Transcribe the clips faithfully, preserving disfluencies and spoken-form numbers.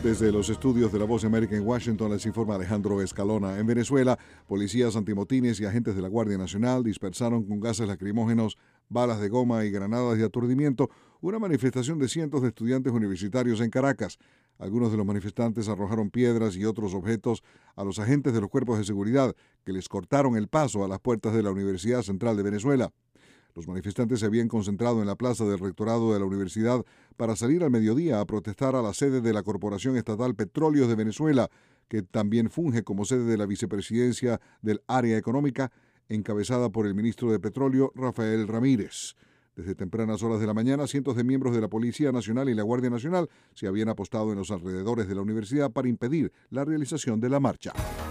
Desde los estudios de La Voz de América en Washington les informa Alejandro Escalona. En Venezuela, policías antimotines y agentes de la Guardia Nacional dispersaron con gases lacrimógenos, balas de goma y granadas de aturdimiento una manifestación de cientos de estudiantes universitarios en Caracas. Algunos de los manifestantes arrojaron piedras y otros objetos a los agentes de los cuerpos de seguridad que les cortaron el paso a las puertas de la Universidad Central de Venezuela. Los manifestantes se habían concentrado en la plaza del rectorado de la universidad para salir al mediodía a protestar a la sede de la Corporación Estatal Petróleos de Venezuela, que también funge como sede de la vicepresidencia del área económica, encabezada por el ministro de Petróleo, Rafael Ramírez. Desde tempranas horas de la mañana, cientos de miembros de la Policía Nacional y la Guardia Nacional se habían apostado en los alrededores de la universidad para impedir la realización de la marcha.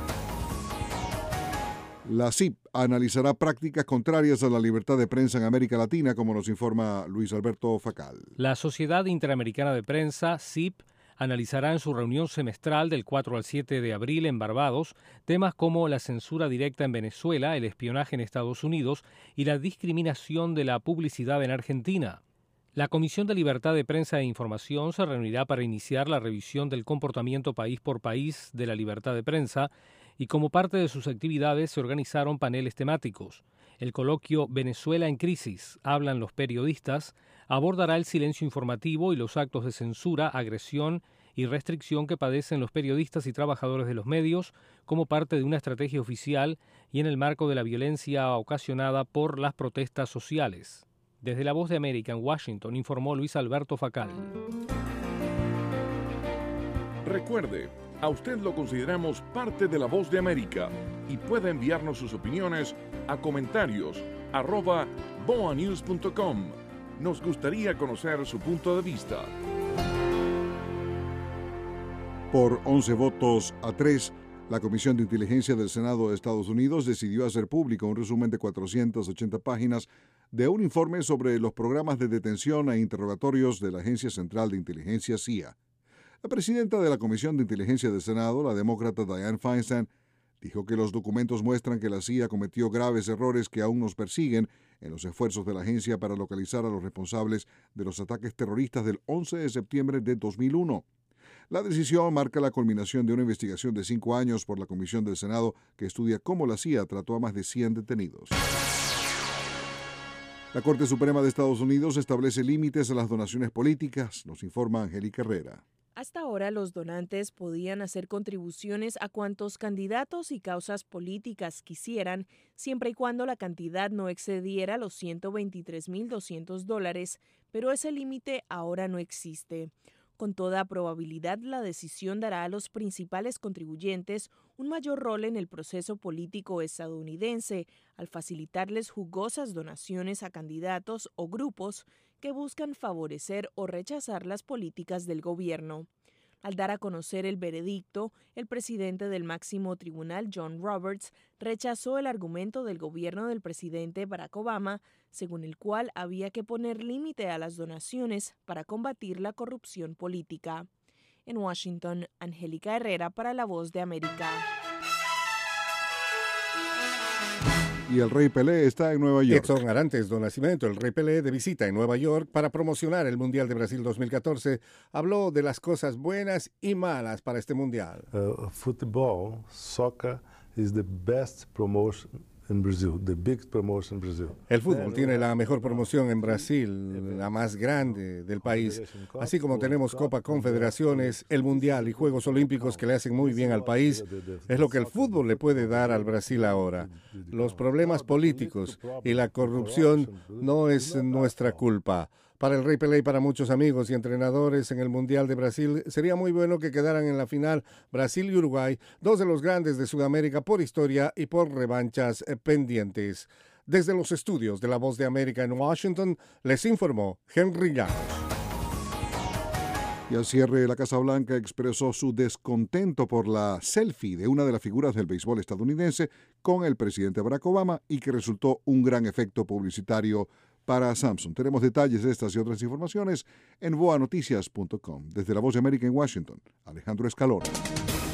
La C I P analizará prácticas contrarias a la libertad de prensa en América Latina, como nos informa Luis Alberto Facal. La Sociedad Interamericana de Prensa, C I P, analizará en su reunión semestral del cuatro al siete de abril en Barbados temas como la censura directa en Venezuela, el espionaje en Estados Unidos y la discriminación de la publicidad en Argentina. La Comisión de Libertad de Prensa e Información se reunirá para iniciar la revisión del comportamiento país por país de la libertad de prensa y como parte de sus actividades se organizaron paneles temáticos. El coloquio Venezuela en crisis, hablan los periodistas, abordará el silencio informativo y los actos de censura, agresión y restricción que padecen los periodistas y trabajadores de los medios como parte de una estrategia oficial y en el marco de la violencia ocasionada por las protestas sociales. Desde La Voz de América en Washington informó Luis Alberto Facal. Recuerde, a usted lo consideramos parte de La Voz de América y puede enviarnos sus opiniones a comentarios arroba boa news punto com. Nos gustaría conocer su punto de vista. Por once votos a tres, la Comisión de Inteligencia del Senado de Estados Unidos decidió hacer público un resumen de cuatrocientas ochenta páginas de un informe sobre los programas de detención e interrogatorios de la Agencia Central de Inteligencia C I A. La presidenta de la Comisión de Inteligencia del Senado, la demócrata Dianne Feinstein, dijo que los documentos muestran que la C I A cometió graves errores que aún nos persiguen en los esfuerzos de la agencia para localizar a los responsables de los ataques terroristas del once de septiembre de dos mil uno. La decisión marca la culminación de una investigación de cinco años por la Comisión del Senado que estudia cómo la C I A trató a más de cien detenidos. La Corte Suprema de Estados Unidos establece límites a las donaciones políticas, nos informa Angélica Herrera. Hasta ahora, los donantes podían hacer contribuciones a cuantos candidatos y causas políticas quisieran, siempre y cuando la cantidad no excediera los ciento veintitrés mil doscientos dólares, pero ese límite ahora no existe. Con toda probabilidad, la decisión dará a los principales contribuyentes un mayor rol en el proceso político estadounidense, al facilitarles jugosas donaciones a candidatos o grupos que buscan favorecer o rechazar las políticas del gobierno. Al dar a conocer el veredicto, el presidente del máximo tribunal, John Roberts, rechazó el argumento del gobierno del presidente Barack Obama, según el cual había que poner límite a las donaciones para combatir la corrupción política. En Washington, Angélica Herrera para La Voz de América. Y el Rey Pelé está en Nueva York. Edson Arantes do Nascimento, el Rey Pelé, de visita en Nueva York para promocionar el Mundial de Brasil dos mil catorce, habló de las cosas buenas y malas para este Mundial. Uh, football, soccer is the best promotion in Brazil, the big promotion in Brazil. El fútbol tiene la mejor promoción en Brasil, la más grande del país. Así como tenemos Copa Confederaciones, el Mundial y Juegos Olímpicos que le hacen muy bien al país, es lo que el fútbol le puede dar al Brasil ahora. Los problemas políticos y la corrupción no es nuestra culpa. Para el Rey Pelé y para muchos amigos y entrenadores en el Mundial de Brasil, sería muy bueno que quedaran en la final Brasil y Uruguay, dos de los grandes de Sudamérica por historia y por revanchas pendientes. Desde los estudios de La Voz de América en Washington, les informó Henry Llanos. Y al cierre, la Casa Blanca expresó su descontento por la selfie de una de las figuras del béisbol estadounidense con el presidente Barack Obama y que resultó un gran efecto publicitario para Samsung. Tenemos detalles de estas y otras informaciones en boa noticias punto com. Desde La Voz de América en Washington, Alejandro Escalona.